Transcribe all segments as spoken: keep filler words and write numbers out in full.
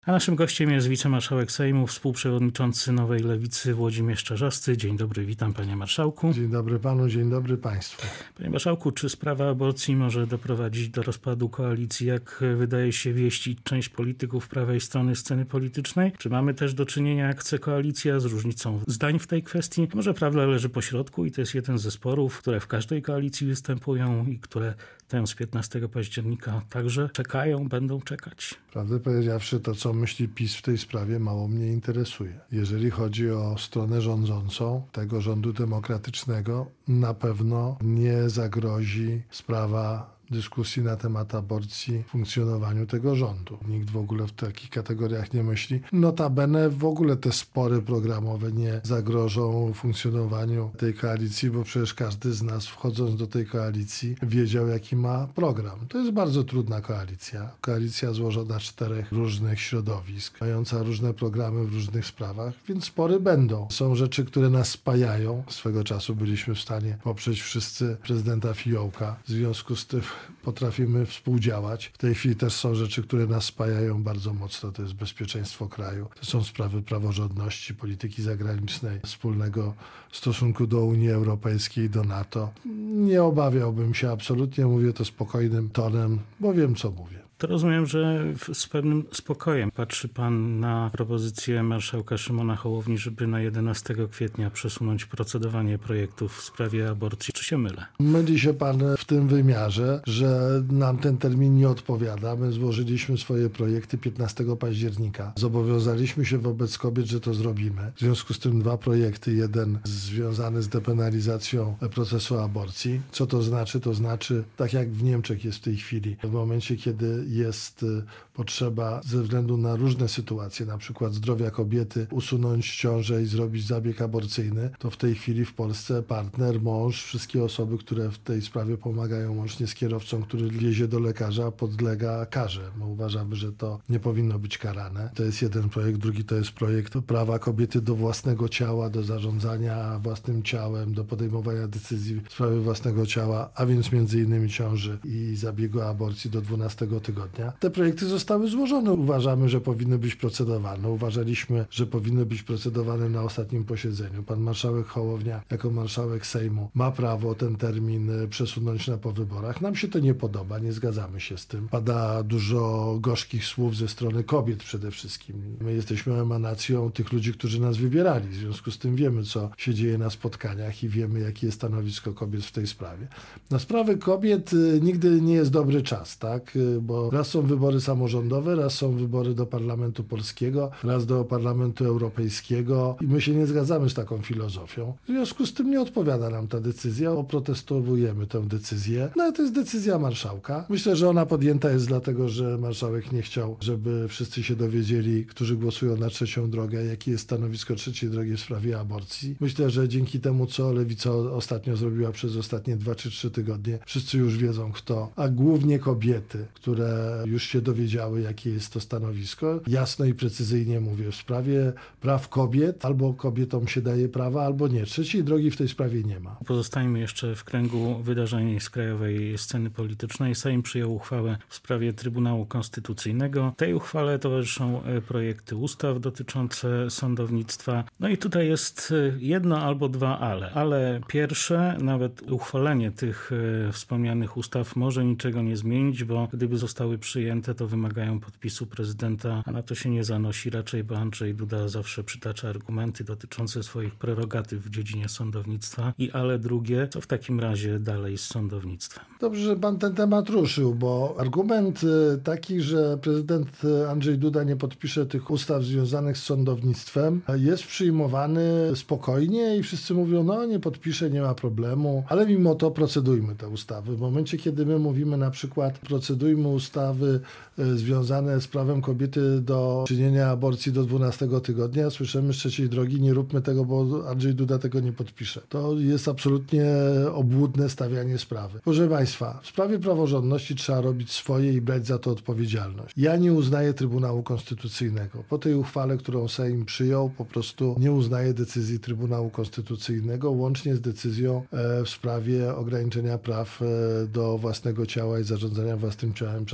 A naszym gościem jest wicemarszałek Sejmu, współprzewodniczący Nowej Lewicy Włodzimierz Czarzasty. Dzień dobry, witam panie marszałku. Dzień dobry panu, dzień dobry państwu. Panie marszałku, czy sprawa aborcji może doprowadzić do rozpadu koalicji, jak wydaje się wieścić część polityków prawej strony sceny politycznej? Czy mamy też do czynienia, jak chce koalicja, z różnicą zdań w tej kwestii? Może prawda leży po środku i to jest jeden ze sporów, które w każdej koalicji występują i które tę z piętnastego października także czekają, będą czekać? Prawdę powiedziawszy, to co myśli PiS w tej sprawie mało mnie interesuje. Jeżeli chodzi o stronę rządzącą tego rządu demokratycznego, na pewno nie zagrozi sprawa dyskusji na temat aborcji funkcjonowaniu tego rządu. Nikt w ogóle w takich kategoriach nie myśli. Notabene w ogóle te spory programowe nie zagrożą funkcjonowaniu tej koalicji, bo przecież każdy z nas, wchodząc do tej koalicji, wiedział, jaki ma program. To jest bardzo trudna koalicja. Koalicja złożona z czterech różnych środowisk, mająca różne programy w różnych sprawach, więc spory będą. Są rzeczy, które nas spajają. Swego czasu byliśmy w stanie poprzeć wszyscy prezydenta Fiołka. W związku z tym potrafimy współdziałać. W tej chwili też są rzeczy, które nas spajają bardzo mocno. To jest bezpieczeństwo kraju. To są sprawy praworządności, polityki zagranicznej, wspólnego stosunku do Unii Europejskiej, do NATO. Nie obawiałbym się absolutnie. Mówię to spokojnym tonem, bo wiem, co mówię. To rozumiem, że z pewnym spokojem patrzy pan na propozycję marszałka Szymona Hołowni, żeby na jedenastego kwietnia przesunąć procedowanie projektów w sprawie aborcji. Czy się mylę? Myli się pan w tym wymiarze, że nam ten termin nie odpowiada. My złożyliśmy swoje projekty piętnastego października. Zobowiązaliśmy się wobec kobiet, że to zrobimy. W związku z tym dwa projekty. Jeden związany z depenalizacją procesu aborcji. Co to znaczy? To znaczy, tak jak w Niemczech jest w tej chwili, w momencie, kiedy jest potrzeba ze względu na różne sytuacje, na przykład zdrowia kobiety, usunąć ciążę i zrobić zabieg aborcyjny, to w tej chwili w Polsce partner, mąż, wszystkie osoby, które w tej sprawie pomagają, łącznie z kierowcą, który wiezie do lekarza, podlega karze. My uważamy, że to nie powinno być karane. To jest jeden projekt. Drugi to jest projekt prawa kobiety do własnego ciała, do zarządzania własnym ciałem, do podejmowania decyzji w sprawie własnego ciała, a więc między innymi ciąży i zabiegu aborcji do dwunastego tygodnia. Te projekty zostały złożone. Uważamy, że powinny być procedowane. Uważaliśmy, że powinny być procedowane na ostatnim posiedzeniu. Pan marszałek Hołownia jako marszałek Sejmu ma prawo ten termin przesunąć na po wyborach. Nam się to nie podoba, nie zgadzamy się z tym. Pada dużo gorzkich słów ze strony kobiet przede wszystkim. My jesteśmy emanacją tych ludzi, którzy nas wybierali. W związku z tym wiemy, co się dzieje na spotkaniach i wiemy, jakie jest stanowisko kobiet w tej sprawie. Na sprawy kobiet nigdy nie jest dobry czas, tak? Bo raz są wybory samorządowe, raz są wybory do Parlamentu Polskiego, raz do Parlamentu Europejskiego i my się nie zgadzamy z taką filozofią. W związku z tym nie odpowiada nam ta decyzja, oprotestowujemy tę decyzję. No ale to jest decyzja marszałka. Myślę, że ona podjęta jest dlatego, że marszałek nie chciał, żeby wszyscy się dowiedzieli, którzy głosują na trzecią drogę, jakie jest stanowisko trzeciej drogi w sprawie aborcji. Myślę, że dzięki temu, co Lewica ostatnio zrobiła przez ostatnie dwa czy trzy tygodnie, wszyscy już wiedzą kto, a głównie kobiety, które już się dowiedziały, jakie jest to stanowisko. Jasno i precyzyjnie mówię, w sprawie praw kobiet albo kobietom się daje prawa, albo nie. Trzeciej drogi w tej sprawie nie ma. Pozostajmy jeszcze w kręgu wydarzeń z krajowej sceny politycznej. Sejm przyjął uchwałę w sprawie Trybunału Konstytucyjnego. Tej uchwale towarzyszą projekty ustaw dotyczące sądownictwa. No i tutaj jest jedno albo dwa ale. Ale pierwsze, nawet uchwalenie tych wspomnianych ustaw może niczego nie zmienić, bo gdyby zostały przyjęte, to wymagają podpisu prezydenta, a na to się nie zanosi raczej, bo Andrzej Duda zawsze przytacza argumenty dotyczące swoich prerogatyw w dziedzinie sądownictwa. I ale drugie, co w takim razie dalej z sądownictwem? Dobrze, że pan ten temat ruszył, bo argument taki, że prezydent Andrzej Duda nie podpisze tych ustaw związanych z sądownictwem, jest przyjmowany spokojnie i wszyscy mówią, no nie podpisze, nie ma problemu, ale mimo to procedujmy te ustawy. W momencie, kiedy my mówimy na przykład, procedujmy ustawy związane z prawem kobiety do czynienia aborcji do dwunastego tygodnia, słyszymy z trzeciej drogi, nie róbmy tego, bo Andrzej Duda tego nie podpisze. To jest absolutnie obłudne stawianie sprawy. Proszę Państwa, w sprawie praworządności trzeba robić swoje i brać za to odpowiedzialność. Ja nie uznaję Trybunału Konstytucyjnego. Po tej uchwale, którą Sejm przyjął, po prostu nie uznaję decyzji Trybunału Konstytucyjnego, łącznie z decyzją w sprawie ograniczenia praw do własnego ciała i zarządzania własnym ciałem przez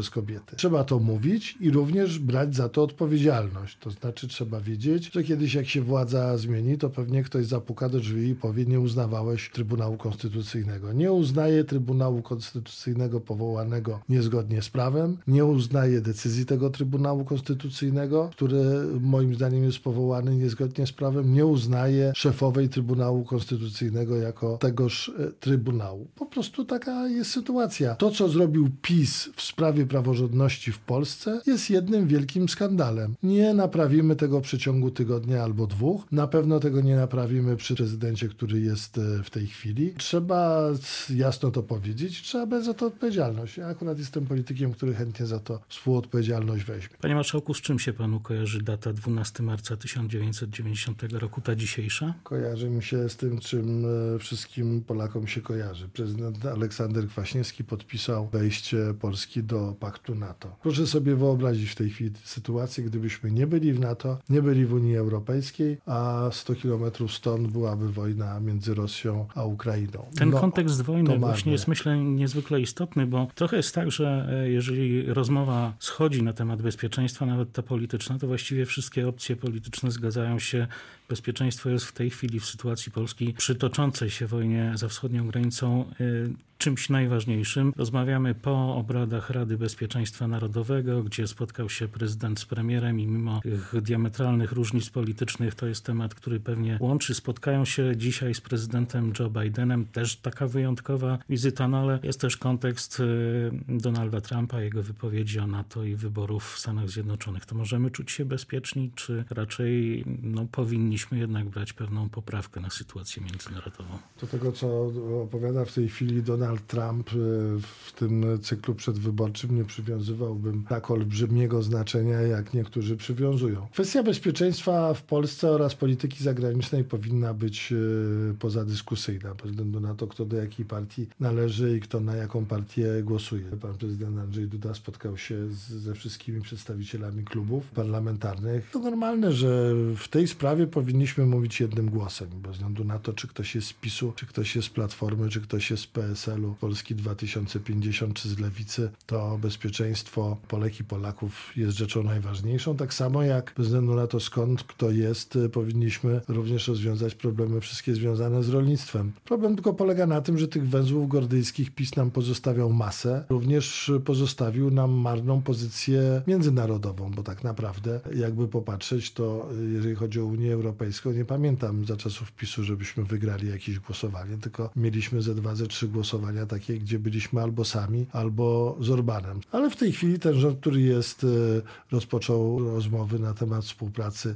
przez kobiety. Trzeba to mówić i również brać za to odpowiedzialność. To znaczy trzeba wiedzieć, że kiedyś jak się władza zmieni, to pewnie ktoś zapuka do drzwi i powie: nie uznawałeś Trybunału Konstytucyjnego. Nie uznaje Trybunału Konstytucyjnego powołanego niezgodnie z prawem, nie uznaje decyzji tego Trybunału Konstytucyjnego, który moim zdaniem jest powołany niezgodnie z prawem, nie uznaje szefowej Trybunału Konstytucyjnego jako tegoż Trybunału. Po prostu taka jest sytuacja. To, co zrobił PiS w sprawie praworządności w Polsce, jest jednym wielkim skandalem. Nie naprawimy tego w przeciągu tygodnia albo dwóch. Na pewno tego nie naprawimy przy prezydencie, który jest w tej chwili. Trzeba jasno to powiedzieć, trzeba brać za to odpowiedzialność. Ja akurat jestem politykiem, który chętnie za to współodpowiedzialność weźmie. Panie marszałku, z czym się panu kojarzy data dwunastego marca tysiąc dziewięćset dziewięćdziesiątego roku, ta dzisiejsza? Kojarzy mi się z tym, czym wszystkim Polakom się kojarzy. Prezydent Aleksander Kwaśniewski podpisał wejście Polski do paktu NATO. Proszę sobie wyobrazić w tej chwili sytuację, gdybyśmy nie byli w NATO, nie byli w Unii Europejskiej, a sto kilometrów stąd byłaby wojna między Rosją a Ukrainą. Ten no, kontekst wojny właśnie marne. jest, myślę, niezwykle istotny, bo trochę jest tak, że jeżeli rozmowa schodzi na temat bezpieczeństwa, nawet ta polityczna, to właściwie wszystkie opcje polityczne zgadzają się. Bezpieczeństwo jest w tej chwili w sytuacji Polski przy toczącej się wojnie za wschodnią granicą czymś najważniejszym. Rozmawiamy po obradach Rady Bezpieczeństwa Narodowego, gdzie spotkał się prezydent z premierem i mimo tych diametralnych różnic politycznych to jest temat, który pewnie łączy. Spotkają się dzisiaj z prezydentem Joe Bidenem. Też taka wyjątkowa wizyta, no ale jest też kontekst Donalda Trumpa, jego wypowiedzi o NATO i wyborów w Stanach Zjednoczonych. To możemy czuć się bezpieczni, czy raczej no, powinniśmy jednak brać pewną poprawkę na sytuację międzynarodową? Do tego, co opowiada w tej chwili Donald Trump w tym cyklu przedwyborczym, nie przywiązywałbym tak olbrzymiego znaczenia, jak niektórzy przywiązują. Kwestia bezpieczeństwa w Polsce oraz polityki zagranicznej powinna być pozadyskusyjna, bez względu na to, kto do jakiej partii należy i kto na jaką partię głosuje. Pan prezydent Andrzej Duda spotkał się z, ze wszystkimi przedstawicielami klubów parlamentarnych. To normalne, że w tej sprawie powinniśmy mówić jednym głosem, bez względu na to, czy ktoś jest z PiSu, czy ktoś jest z Platformy, czy ktoś jest z P S L u, Polski dwa tysiące pięćdziesiąt, czy z Lewicy, to bezpieczeństwo Polek i Polaków jest rzeczą najważniejszą. Tak samo jak bez względu na to, skąd kto jest, powinniśmy również rozwiązać problemy wszystkie związane z rolnictwem. Problem tylko polega na tym, że tych węzłów gordyjskich PiS nam pozostawiał masę. Również pozostawił nam marną pozycję międzynarodową, bo tak naprawdę jakby popatrzeć, to jeżeli chodzi o Unię Europejską, nie pamiętam za czasów PiSu, żebyśmy wygrali jakieś głosowanie, tylko mieliśmy ze dwa, ze trzy głosowania takie, gdzie byliśmy albo sami, albo z Orbanem. Ale w tej chwili ten rząd, który jest, rozpoczął rozmowy na temat współpracy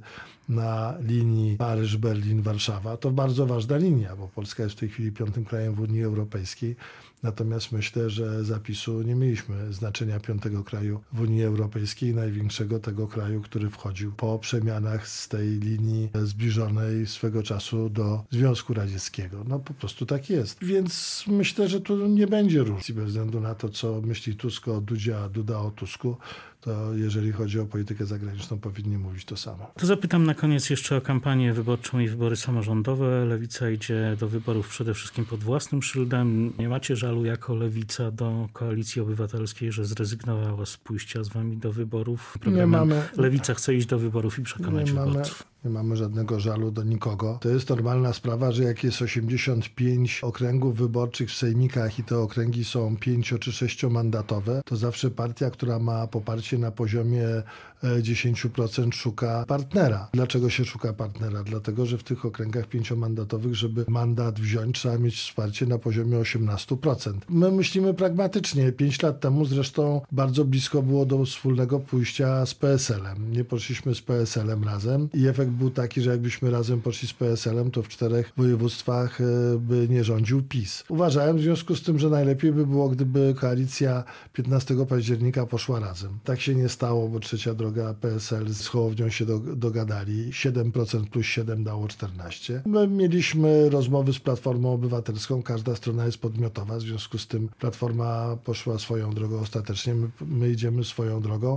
na linii Paryż, Berlin, Warszawa. To bardzo ważna linia, bo Polska jest w tej chwili piątym krajem w Unii Europejskiej. Natomiast myślę, że zapisu nie mieliśmy znaczenia piątego kraju w Unii Europejskiej, największego tego kraju, który wchodził po przemianach z tej linii zbliżonej swego czasu do Związku Radzieckiego. No po prostu tak jest. Więc myślę, że tu nie będzie różnicy bez względu na to, co myśli Tusk o Dudzie, a Duda o Tusku. To jeżeli chodzi o politykę zagraniczną, powinni mówić to samo. To zapytam na koniec jeszcze o kampanię wyborczą i wybory samorządowe. Lewica idzie do wyborów przede wszystkim pod własnym szyldem. Nie macie żalu jako Lewica do Koalicji Obywatelskiej, że zrezygnowała z pójścia z wami do wyborów? Nie mamy. Lewica chce iść do wyborów i przekonać nie wyborców. Mamy. Nie mamy żadnego żalu do nikogo. To jest normalna sprawa, że jak jest osiemdziesiąt pięć okręgów wyborczych w sejmikach i te okręgi są pięcio czy sześciomandatowe, to zawsze partia, która ma poparcie na poziomie dziesięć procent szuka partnera. Dlaczego się szuka partnera? Dlatego, że w tych okręgach pięciomandatowych, żeby mandat wziąć, trzeba mieć wsparcie na poziomie osiemnaście procent. My myślimy pragmatycznie. Pięć lat temu zresztą bardzo blisko było do wspólnego pójścia z P S L em. Nie poszliśmy z P S L em razem i efekt był taki, że jakbyśmy razem poszli z P S L em, to w czterech województwach by nie rządził PiS. Uważałem w związku z tym, że najlepiej by było, gdyby koalicja piętnastego października poszła razem. Tak się nie stało, bo trzecia droga P S L z Hołownią się do, dogadali. siedem procent plus siedem dało czternaście procent. My mieliśmy rozmowy z Platformą Obywatelską. Każda strona jest podmiotowa, w związku z tym Platforma poszła swoją drogą ostatecznie. My, my idziemy swoją drogą.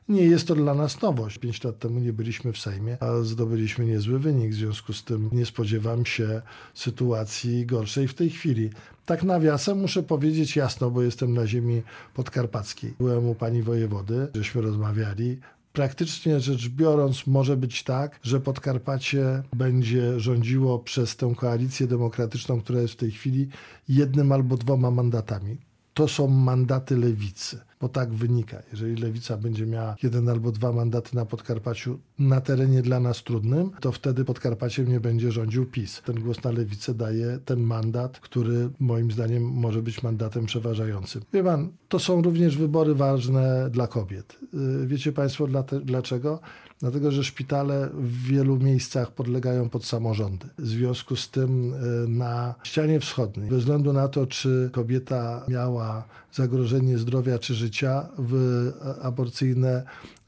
Nie jest to dla nas nowość. Pięć lat temu nie byliśmy w Sejmie, a zdobyliśmy niezły wynik. W związku z tym nie spodziewam się sytuacji gorszej w tej chwili. Tak nawiasem muszę powiedzieć jasno, bo jestem na ziemi podkarpackiej. Byłem u pani wojewody, żeśmy rozmawiali. Praktycznie rzecz biorąc może być tak, że Podkarpacie będzie rządziło przez tę koalicję demokratyczną, która jest w tej chwili jednym albo dwoma mandatami. To są mandaty lewicy, bo tak wynika. Jeżeli lewica będzie miała jeden albo dwa mandaty na Podkarpaciu na terenie dla nas trudnym, to wtedy Podkarpaciem nie będzie rządził PiS. Ten głos na lewicę daje ten mandat, który moim zdaniem może być mandatem przeważającym. Wie pan, to są również wybory ważne dla kobiet. Wiecie państwo dlaczego? Dlatego, że szpitale w wielu miejscach podlegają pod samorządy. W związku z tym na ścianie wschodniej, bez względu na to, czy kobieta miała zagrożenie zdrowia czy życia, w aborcyjne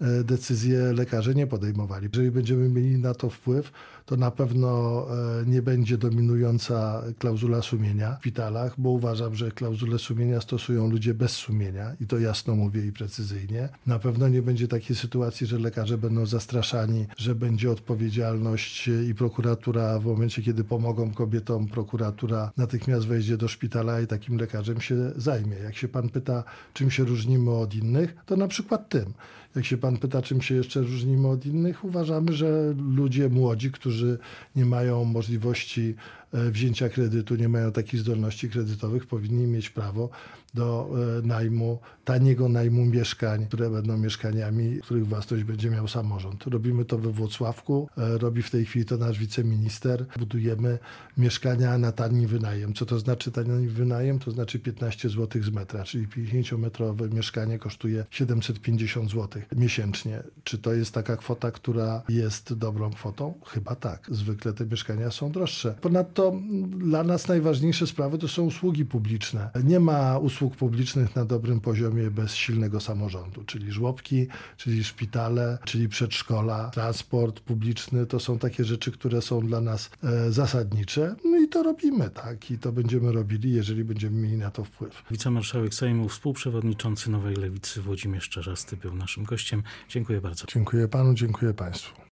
decyzje lekarze nie podejmowali. Jeżeli będziemy mieli na to wpływ, to na pewno nie będzie dominująca klauzula sumienia w szpitalach, bo uważam, że klauzulę sumienia stosują ludzie bez sumienia i to jasno mówię i precyzyjnie. Na pewno nie będzie takiej sytuacji, że lekarze będą zastraszani, że będzie odpowiedzialność i prokuratura w momencie, kiedy pomogą kobietom, prokuratura natychmiast wejdzie do szpitala i takim lekarzem się zajmie. Jak się pan pyta, czym się różnimy od innych, to na przykład tym. Jak się pan pyta, czym się jeszcze różnimy od innych, uważamy, że ludzie młodzi, którzy nie mają możliwości wzięcia kredytu, nie mają takich zdolności kredytowych, powinni mieć prawo do najmu, taniego najmu mieszkań, które będą mieszkaniami, których własność będzie miał samorząd. Robimy to we Włocławku, robi w tej chwili to nasz wiceminister. Budujemy mieszkania na tani wynajem. Co to znaczy tani wynajem? To znaczy piętnaście złotych z metra, czyli pięćdziesięciometrowe mieszkanie kosztuje siedemset pięćdziesiąt złotych miesięcznie. Czy to jest taka kwota, która jest dobrą kwotą? Chyba tak. Zwykle te mieszkania są droższe. Ponadto dla nas najważniejsze sprawy to są usługi publiczne. Nie ma usług publicznych na dobrym poziomie bez silnego samorządu, czyli żłobki, czyli szpitale, czyli przedszkola, transport publiczny. To są takie rzeczy, które są dla nas e, zasadnicze. No i to robimy, tak? I to będziemy robili, jeżeli będziemy mieli na to wpływ. Wicemarszałek Sejmu, współprzewodniczący Nowej Lewicy Włodzimierz Czarzasty był naszym gościem. Dziękuję bardzo. Dziękuję panu, dziękuję państwu.